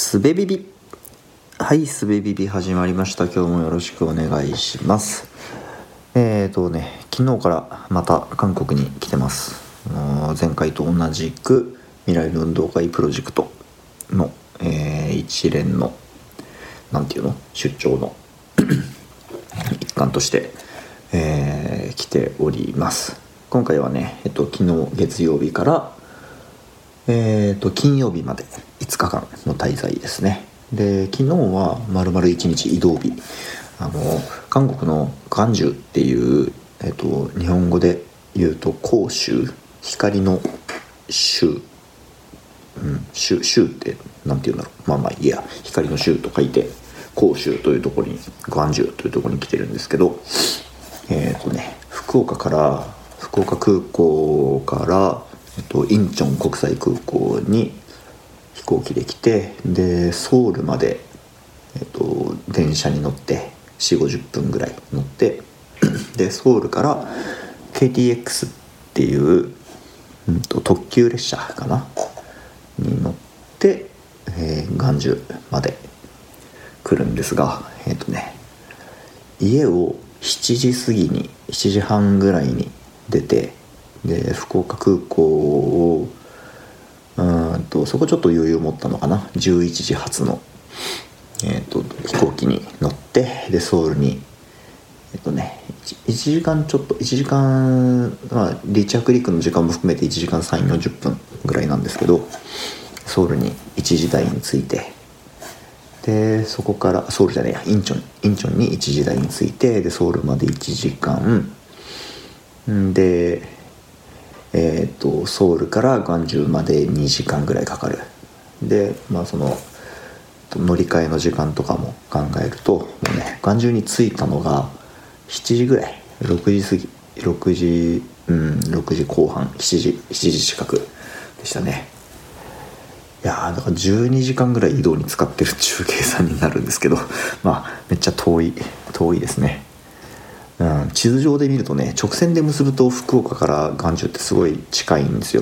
すべビビ。はい、すべビビ始まりました。今日もよろしくお願いします。昨日からまた韓国に来てます。前回と同じく未来の運動会プロジェクトの、一連の出張の一環として、来ております。今回はね、昨日月曜日から金曜日まで5日間の滞在ですね。で、昨日は丸々1日移動日、韓国の元州っていう、日本語で言うと光州、光の州、州ってなんて言うんだろう、いいや、光の州と書いて光州というところに、元州というところに来てるんですけど、福岡空港からインチョン国際空港に飛行機で来て、でソウルまで、電車に乗って4、50分ぐらい乗ってでソウルから KTX っていう、特急列車かなに乗って、元州まで来るんですが、家を7時半ぐらいに出て、で福岡空港をそこちょっと余裕持ったのかな、11時発の、飛行機に乗って、でソウルに1時間ちょっと、1時間、離着陸の時間も含めて1時間3、40分ぐらいなんですけど、ソウルに1時台に着いて、でそこからソウルじゃねえやインチョンに1時台に着いて、でソウルまで1時間で、ソウルから元州まで2時間ぐらいかかる。でその乗り換えの時間とかも考えると、もうね、元州に着いたのが7時ぐらい、6時過ぎ、6時後半、7時近くでしたね。いやだから12時間ぐらい移動に使ってるっていう計算になるんですけどめっちゃ遠いですね。地図上で見るとね、直線で結ぶと福岡から元州ってすごい近いんですよ。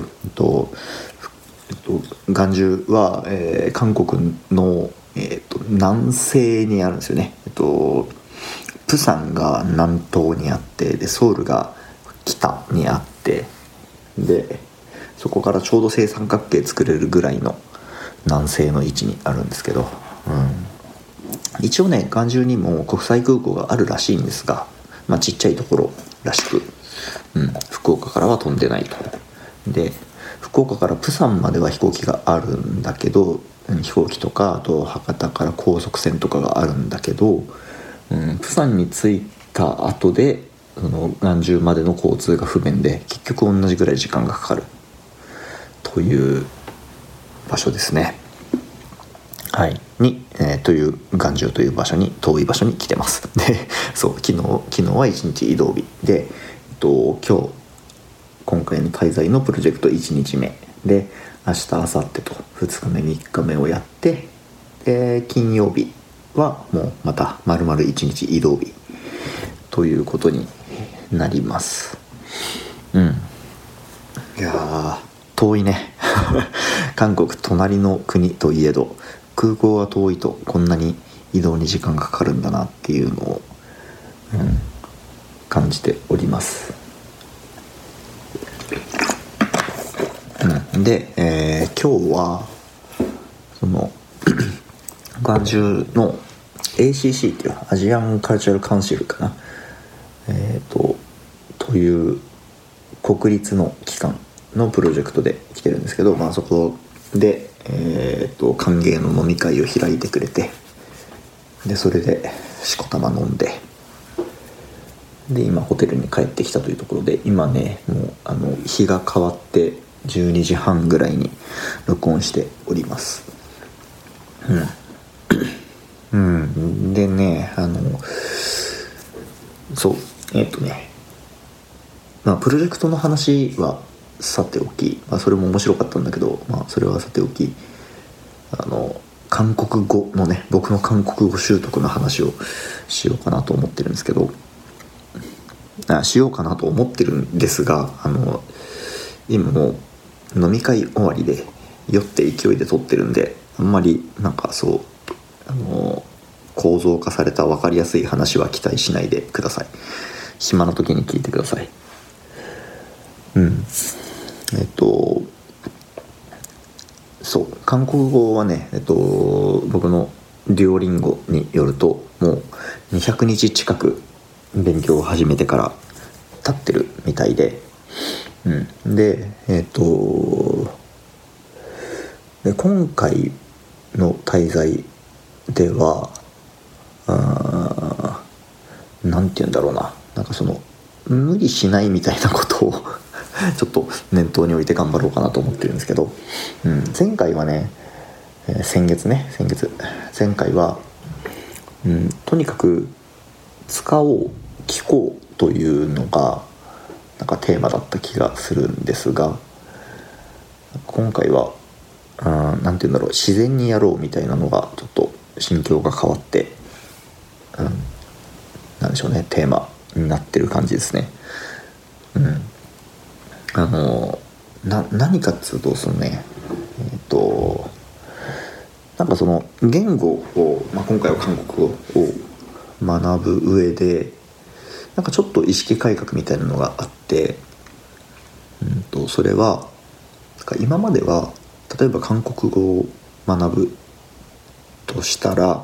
元州は、韓国の、南西にあるんですよね。プサンが南東にあって、でソウルが北にあって、でそこからちょうど正三角形作れるぐらいの南西の位置にあるんですけど、一応ね、元州にも国際空港があるらしいんですが、ちっちゃいところらしく、福岡からは飛んでないと。で福岡からプサンまでは飛行機があるんだけど、飛行機とか、あと博多から高速船とかがあるんだけど、プサンに着いた後でその元州までの交通が不便で、結局同じぐらい時間がかかるという場所ですね。はいに、という元州という場所に、遠い場所に来てます。でそう、昨日は1日移動日で、今回の滞在のプロジェクト1日目で、明日明後日と2日目3日目をやって、で金曜日はもうまた丸々1日移動日ということになります。いや遠いね韓国隣の国といえど、空港が遠いとこんなに移動に時間がかかるんだなっていうのを、感じております。で、今日はその元州の ACC っていうアジアンカルチャルカウンシルかな、という国立の機関のプロジェクトで来てるんですけど、そこで、歓迎の飲み会を開いてくれて、でそれでしこたま飲んで、で今ホテルに帰ってきたというところで、今ね、もう日が変わって12時半ぐらいに録音しております。でね、そうプロジェクトの話はさておき、それも面白かったんだけど、それはさておき、韓国語のね、僕の韓国語習得の話をしようかなと思ってるんですけど、しようかなと思ってるんですが、今もう飲み会終わりで酔って勢いで撮ってるんで、 あんまりなんかそう構造化された分かりやすい話は期待しないでください。暇な時に聞いてください。そう韓国語はね、僕のデュオリンゴによるともう200日近く勉強を始めてから経ってるみたいで、で今回の滞在ではなんて言うんだろうな、なんかその無理しないみたいなことをちょっと念頭に置いて頑張ろうかなと思ってるんですけど、前回はね、先月前回は、とにかく使おう聞こうというのがなんかテーマだった気がするんですが、今回はなんて言うんだろう、自然にやろうみたいなのがちょっと心境が変わって、なんでしょうね、テーマになってる感じですね。何かっつうとそのねなんかその言語を、今回は韓国語を学ぶ上でなんかちょっと意識改革みたいなのがあって、それは今までは例えば韓国語を学ぶとしたら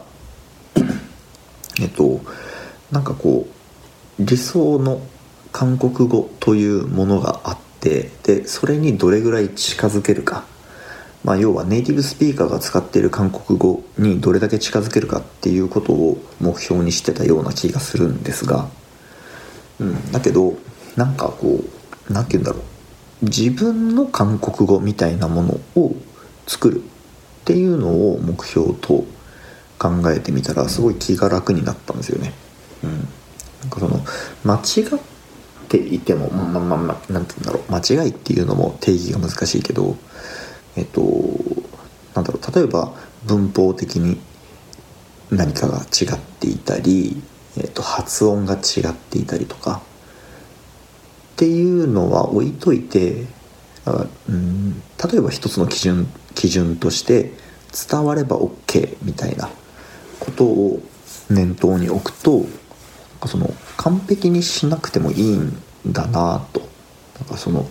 なんかこう理想の韓国語というものがあって、でそれにどれぐらい近づけるか、要はネイティブスピーカーが使っている韓国語にどれだけ近づけるかっていうことを目標にしてたような気がするんですが、だけどなんかこうなんて言うんだろう、自分の韓国語みたいなものを作るっていうのを目標と考えてみたらすごい気が楽になったんですよね。なんかその間違っていてもなんて言うんだろう、間違いっていうのも定義が難しいけど、なんだろう、例えば文法的に何かが違っていたり、発音が違っていたりとかっていうのは置いといて、例えば一つの基準として伝われば OK みたいなことを念頭に置くと、その完璧にしなくてもいいんだなと。なんかその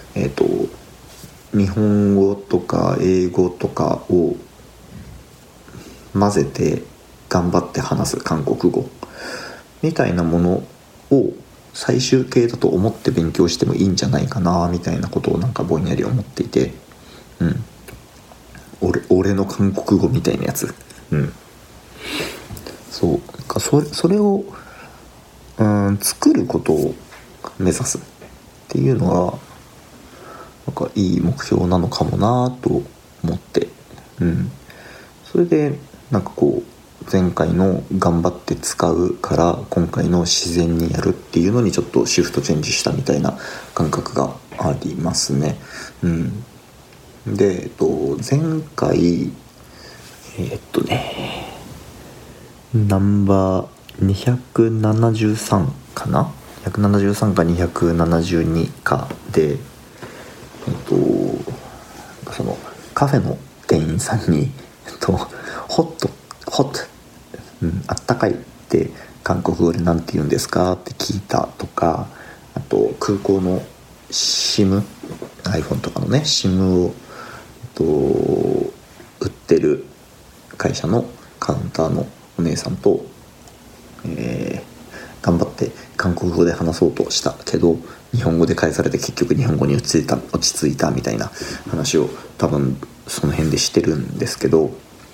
日本語とか英語とかを混ぜて頑張って話す韓国語みたいなものを最終形だと思って勉強してもいいんじゃないかなみたいなことをなんかぼんやり思っていて、俺の韓国語みたいなやつ、それを作ることを目指すっていうのがなんかいい目標なのかもなと思って、それでなんかこう前回の頑張って使うから今回の自然にやるっていうのにちょっとシフトチェンジしたみたいな感覚がありますね。で、前回ナンバー273かな、173か272かでそのカフェの店員さんにホット、あったかいって韓国語で何て言うんですかって聞いたとか、あと空港の iPhone とかのね SIM を、売ってる会社のカウンターのお姉さんと、頑張って韓国語で話そうとしたけど日本語で返されて結局日本語に落ち着いたみたいな話を多分その辺でしてるんですけど、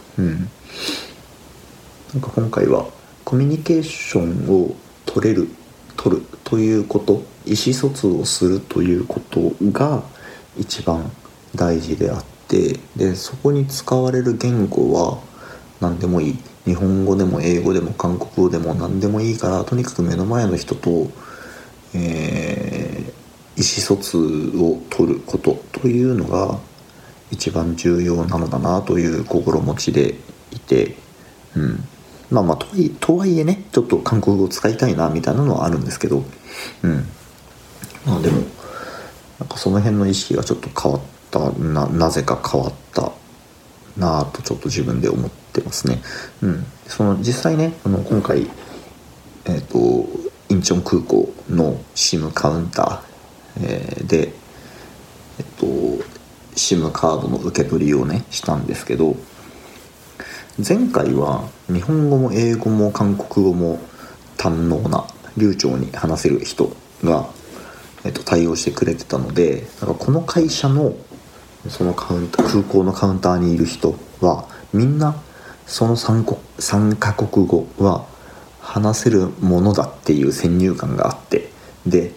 なんか今回はコミュニケーションを取るということ、意思疎通をするということが一番大事であって、でそこに使われる言語は何でもいい、日本語でも英語でも韓国語でも何でもいいから、とにかく目の前の人と、意思疎通を取ることというのが一番重要なのだなという心持ちでいて、とはいえね、ちょっと韓国語を使いたいなみたいなのはあるんですけど、でもなんかその辺の意識がちょっと変わったなぜか変わったなとちょっと自分で思ってますね。その実際ね今回インチョン空港の SIM カウンター、でSIM カードの受け取りをねしたんですけど、前回は日本語も英語も韓国語も堪能な流暢に話せる人が、対応してくれてたので、なんかこの会社のその空港のカウンターにいる人はみんなその3カ国語は話せるものだっていう先入観があって、で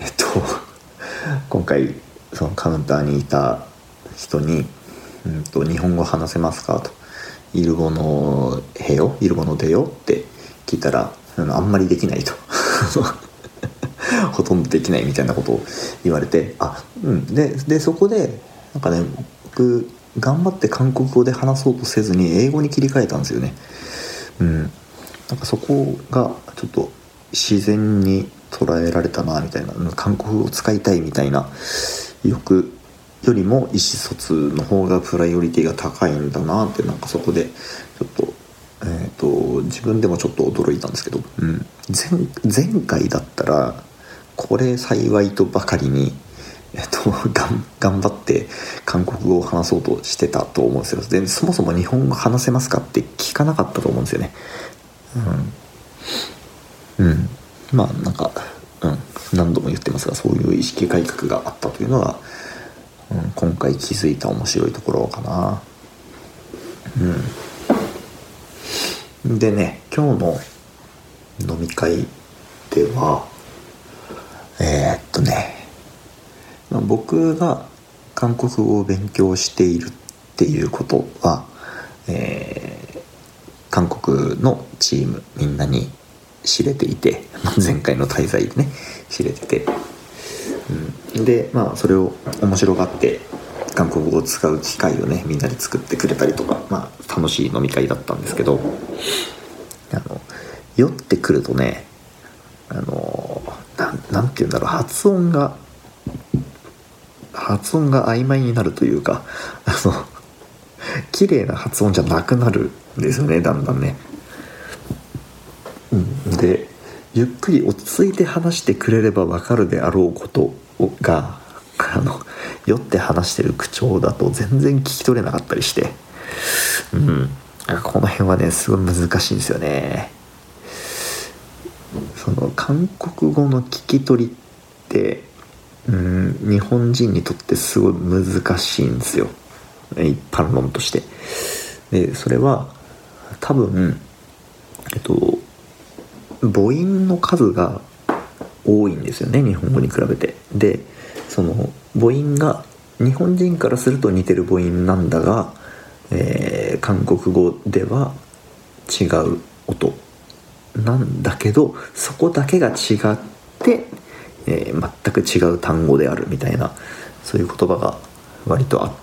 今回そのカウンターにいた人に日本語話せますかと、イルボのへよイルボのでよって聞いたらあんまりできないとほとんどできないみたいなことを言われて、でそこでなんかね、僕頑張って韓国語で話そうとせずに英語に切り替えたんですよね。なんかそこがちょっと自然に捉えられたなみたいな、韓国語を使いたいみたいな欲よりも意思疎通の方がプライオリティが高いんだなって、なんかそこでちょっと、自分でもちょっと驚いたんですけど、前回だったらこれ幸いとばかりに頑張って韓国語を話そうとしてたと思うんですよ。でそもそも日本語話せますかって聞かなかったと思うんですよね。まあなんか、何度も言ってますが、そういう意識改革があったというのは、今回気づいた面白いところかな。でね、今日の飲み会では僕が韓国語を勉強しているっていうことは、韓国のチームみんなに知れていて、前回の滞在でね知れてて、でそれを面白がって韓国語を使う機会をねみんなで作ってくれたりとか、楽しい飲み会だったんですけど、酔ってくるとねなんて言うんだろう、発音が曖昧になるというか、綺麗な発音じゃなくなるんですよね、だんだんね。でゆっくり落ち着いて話してくれれば分かるであろうことが酔って話してる口調だと全然聞き取れなかったりして、この辺はねすごい難しいんですよね。その韓国語の聞き取りって日本人にとってすごい難しいんですよ、一般論として。でそれは多分母音の数が多いんですよね、日本語に比べて。でその母音が日本人からすると似てる母音なんだが、韓国語では違う音なんだけど、そこだけが違って、全く違う単語であるみたいな、そういう言葉が割とあって、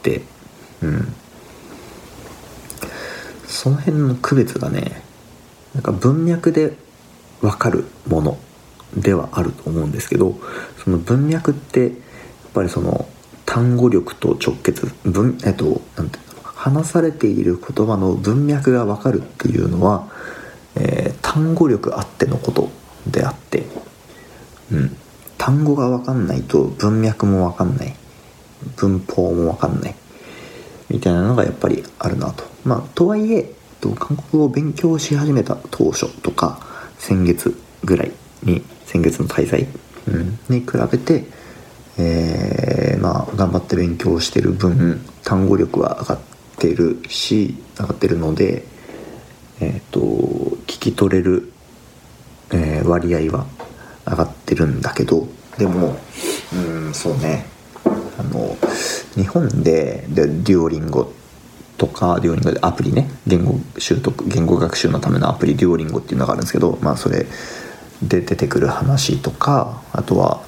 その辺の区別がね、なんか文脈で分かるものではあると思うんですけど、その文脈ってやっぱりその単語力と直結話されている言葉の文脈が分かるっていうのは、単語力あってのことであって、単語が分かんないと文脈も分かんない、文法も分かんないみたいなのがやっぱりあるなと。とはいえ韓国語を勉強し始めた当初とか先月ぐらいに、先月の滞在、に比べて、頑張って勉強してる分単語力は上がってるので、聞き取れる、割合は上がってるんだけど、でもそうね、日本でデュオリンゴとか、デュオリンゴでアプリね、言語学習のためのアプリデュオリンゴっていうのがあるんですけど、それで出てくる話とか、あとは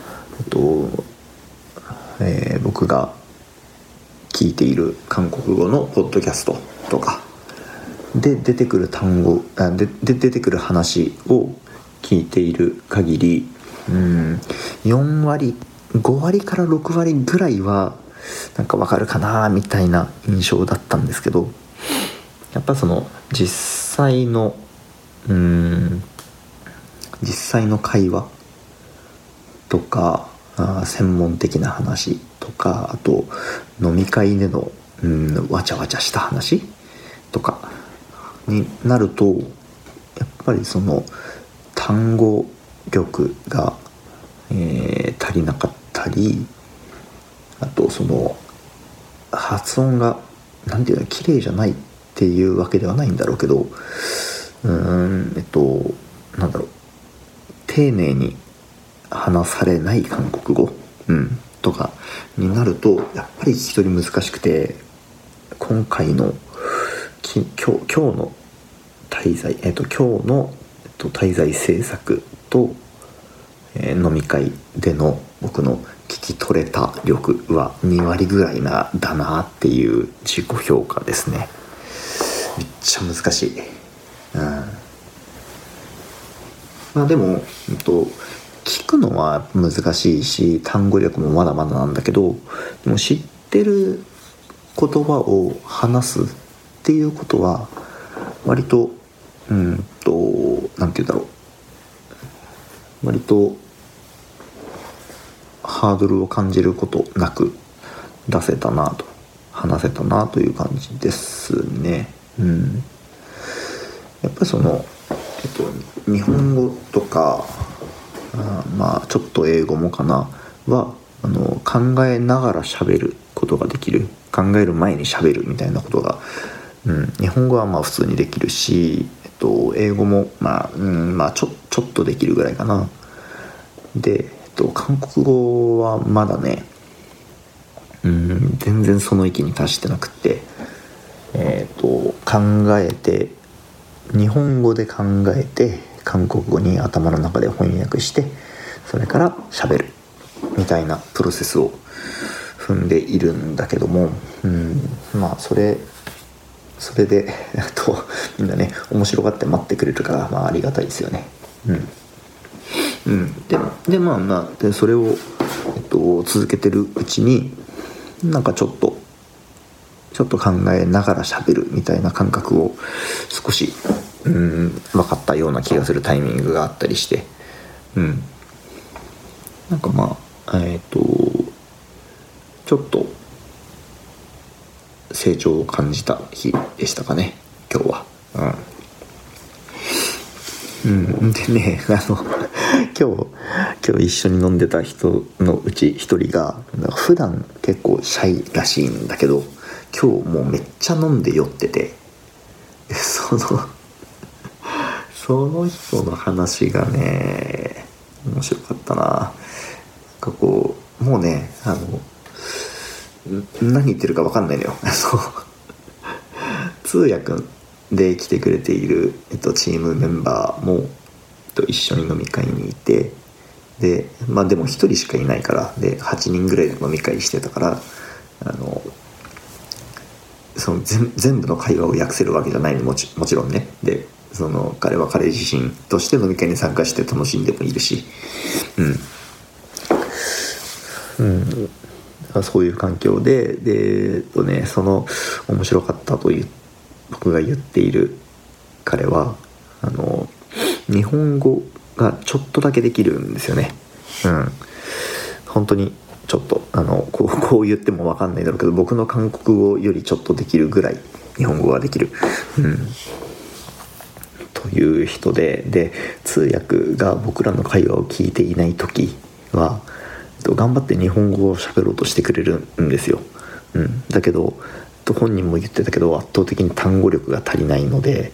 僕が聞いている韓国語のポッドキャストとかで出てくる単語で出てくる話を聞いている限り、4割5割から6割ぐらいはなんかわかるかなみたいな印象だったんですけど、 やっぱその実際の会話とか専門的な話とか、あと飲み会でのわちゃわちゃした話とかになると、やっぱりその単語力が、足りなかったり、あとその発音がなんていうの綺麗じゃないっていうわけではないんだろうけど、なんだろう、丁寧に話されない韓国語、とかになるとやっぱり聞き取り難しくて、今回の今日の滞在、今日の、滞在制作と、飲み会での僕の聞き取れた力は2割ぐらいだなっていう自己評価ですね。めっちゃ難しい。まあでも、聞くのは難しいし単語力もまだまだなんだけど、でも知ってる言葉を話すっていうことは割となんて言うんだろう、割とハードルを感じることなく出せたなと、話せたなという感じですね。やっぱりその、日本語とかまあちょっと英語もかなは考えながら喋ることができる、考える前に喋るみたいなことが、日本語はまあ普通にできるし、英語もまあちょっとできるぐらいかな。で、韓国語はまだね、全然その域に達してなくって、考えて、日本語で考えて韓国語に頭の中で翻訳して、それから喋るみたいなプロセスを踏んでいるんだけども、まあそれでみんなね面白がって待ってくれるから、まあありがたいですよね。でまあでそれを、続けてるうちになんかちょっと考えながら喋るみたいな感覚を少し分かったような気がするタイミングがあったりして、なんかまあちょっと成長を感じた日でしたかね今日は。でね、今日一緒に飲んでた人のうち一人が普段結構シャイらしいんだけど、今日もうめっちゃ飲んで酔ってて、その人の話がね面白かったな。なんかこうもうね何言ってるか分かんないのよ。通訳で来てくれている、チームメンバーも、一緒に飲み会にいて、でまあでも1人しかいないから、で8人ぐらいで飲み会してたから、その全部の会話を訳せるわけじゃないの もちろんね。でその彼は彼自身として飲み会に参加して楽しんでもいるし、そういう環境でその面白かったという僕が言っている彼は日本語がちょっとだけできるんですよね。本当にちょっとこう言っても分かんないだろうけど、僕の韓国語よりちょっとできるぐらい日本語ができる、という人で通訳が僕らの会話を聞いていない時は頑張って日本語を喋ろうとしてくれるんですよ。だけど本人も言ってたけど圧倒的に単語力が足りないので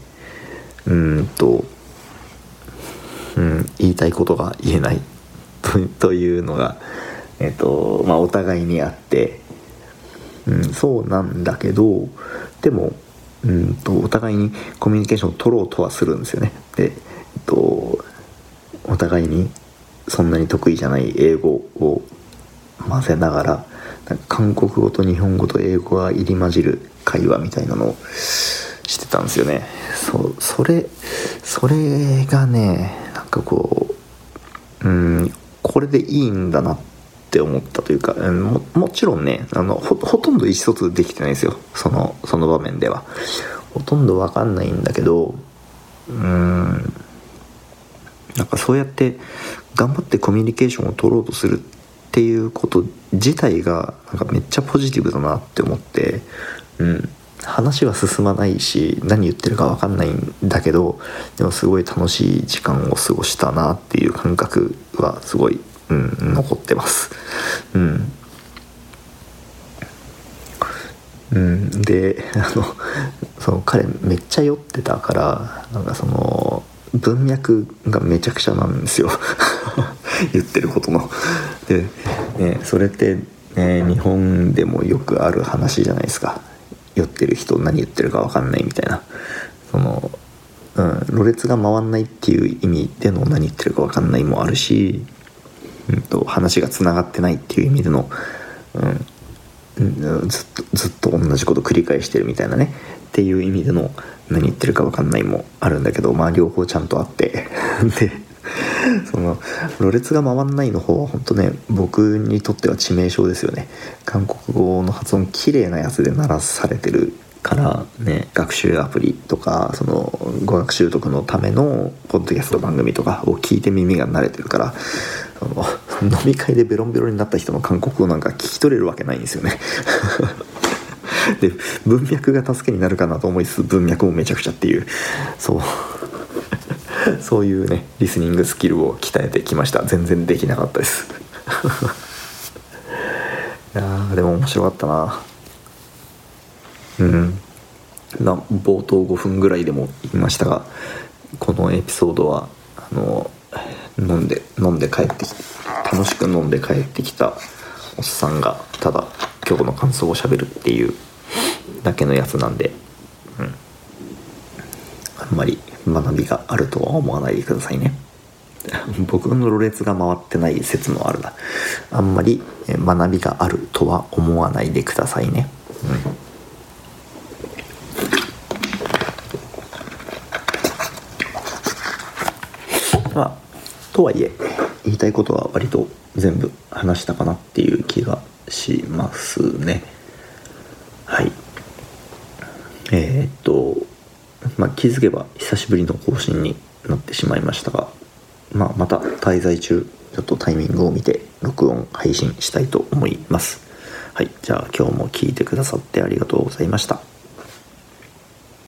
言いたいことが言えないというのが、お互いにあって、そうなんだけど、でもお互いにコミュニケーションを取ろうとはするんですよね。で、お互いにそんなに得意じゃない英語を混ぜながら、韓国語と日本語と英語が入り混じる会話みたいなのをしてたんですよね。それがね、なんかこうこれでいいんだなって思ったというか、もちろんねほとんど意思疎通できてないですよ、その場面では。 ほとんど分かんないんだけど、なんかそうやって頑張ってコミュニケーションを取ろうとするっていうこと自体がなんかめっちゃポジティブだなって思って、話は進まないし何言ってるか分かんないんだけど、でもすごい楽しい時間を過ごしたなっていう感覚はすごい、残ってます。でその彼めっちゃ酔ってたから、なんかその文脈がめちゃくちゃなんですよ言ってることの。で、それって、日本でもよくある話じゃないですか。酔ってる人何言ってるか分かんないみたいな、その、ろれつが回んないっていう意味での何言ってるか分かんないもあるし、話がつながってないっていう意味での、ずっと同じこと繰り返してるみたいなねっていう意味での何言ってるか分かんないもあるんだけど、まあ両方ちゃんとあってでそのろれつが回んないの方は本当ね、僕にとっては致命傷ですよね。韓国語の発音綺麗なやつで鳴らされてるからね、学習アプリとかその語学習得のためのポッドキャスト番組とかを聞いて耳が慣れてるから、飲み会でベロンベロンになった人の韓国語なんか聞き取れるわけないんですよねで文脈が助けになるかなと思いつつ文脈もめちゃくちゃっていう、そういうねリスニングスキルを鍛えてきました。全然できなかったですいやでも面白かったな。冒頭5分ぐらいでも言いましたが、このエピソードは飲んで帰ってきて、楽しく飲んで帰ってきたおっさんがただ今日の感想をしゃべるっていうだけのやつなんで、あんまり学びがあるとは思わないでくださいね僕のろれつが回ってない説もあるな。あんまり学びがあるとは思わないでくださいね。とはいえ言いたいことは割と全部話したかなっていう気がしますね。はい。気づけば久しぶりの更新になってしまいましたが、また滞在中ちょっとタイミングを見て録音配信したいと思います。はい、じゃあ今日も聞いてくださってありがとうございました。